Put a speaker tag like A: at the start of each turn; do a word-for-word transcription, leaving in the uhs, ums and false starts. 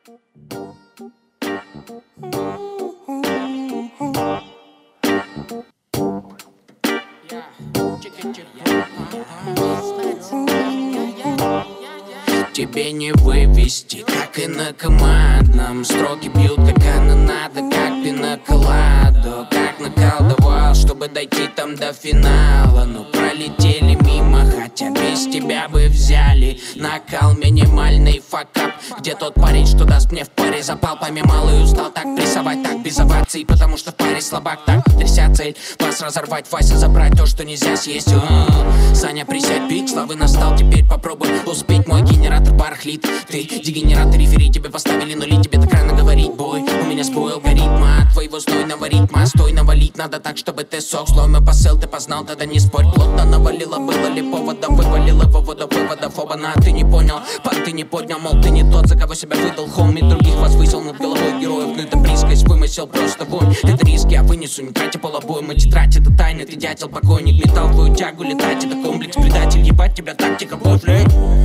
A: Тебе не вывести, как и на командном. Строки бьют, как оно надо, как пиноколаду. Как наколдовал, чтобы дойти там до финала. Но пролетели мимо, хотя без тебя бы взяли. Накал минимальный факап. Где тот парень, что даст мне в паре запал? Пойми, малый устал так прессовать, так без оваций, потому что в паре слабак. Так тряся цель, вас разорвать, Вася забрать то, что нельзя съесть. У-у-у. Саня, присядь, пик славы настал, теперь попробуй успеть. Мой генератор барахлит, ты дегенерат, рефери, тебе поставили нули, тебе так рано говорить, бой. У меня сбой алгоритма, от твоего знойного ритма. Стой, навалить надо так, чтобы ты сок. Слой мой посыл, ты познал, тогда не спорь. Плотно навалило, было ли повода, вывалило его воду выводов. Оба-на, ты не понял, пан ты не поднял, мол, ты не тот, за кого себя выдал. Хоми других возвысил над головой героев. Ну это близкость, вымысел, просто вонь. Это риски, я вынесу, не тратя полобоем. Эти трать, это тайны, ты дятел, покойник. Металл твою тягу, летать, это комплекс, предатель. Ебать тебя, тактика, бой, блядь.